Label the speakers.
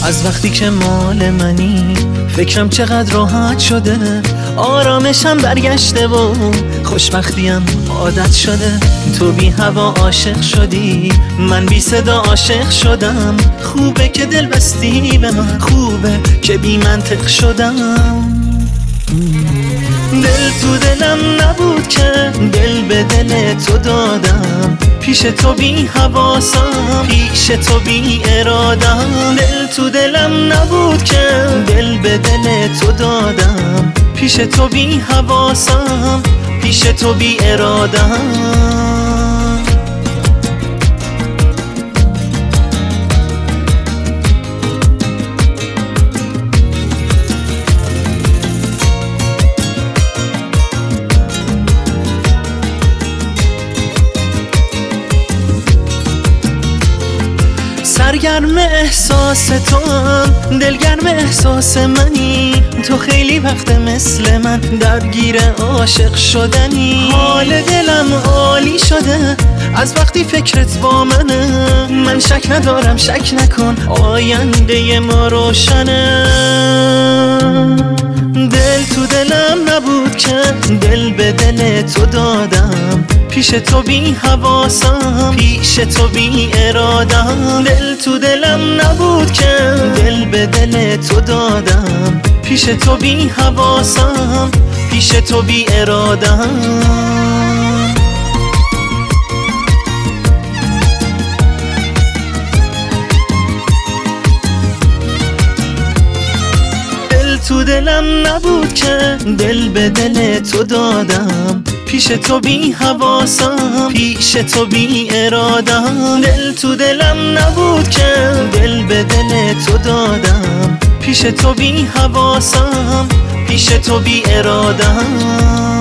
Speaker 1: از وقتی که مال منی فکرم چقدر راحت شده، آرامشم برگشته و خوشبختیم عادت شده. تو بی هوا عاشق شدی، من بی صدا عاشق شدم. خوبه که دل بستی به من، خوبه که بی منطق شدم. دل تو دلم نبود که دل به دل تو دادم، پیش تو بی حواسم، پیش تو بی ارادم. دل تو دلم نبود که دل به دل تو دادم، پیش تو بی حواسم، پیش تو بی ارادم. سرگرم احساس تو هم، دلگرم احساس منی. تو خیلی وقت مثل من درگیر عاشق شدنی. حال دلم عالی شده از وقتی فکرت با منه. من شک ندارم، شک نکن، آینده ما روشنه. دل تو دلم نبود که دل به دل تو دادم، پیش تو بی حواسم، پیش تو بی ارادم. دل تو دلم نبود که دل به دل تو دادم، پیش تو بی حواسم، پیش تو بی ارادم. تو دلم نبود که دل به دل تو دادم، پیش تو بی حواسم، پیش تو بی ارادم. دل تو دلم نبود که دل به دل تو دادم، پیش تو بی حواسم، پیش تو بی ارادم.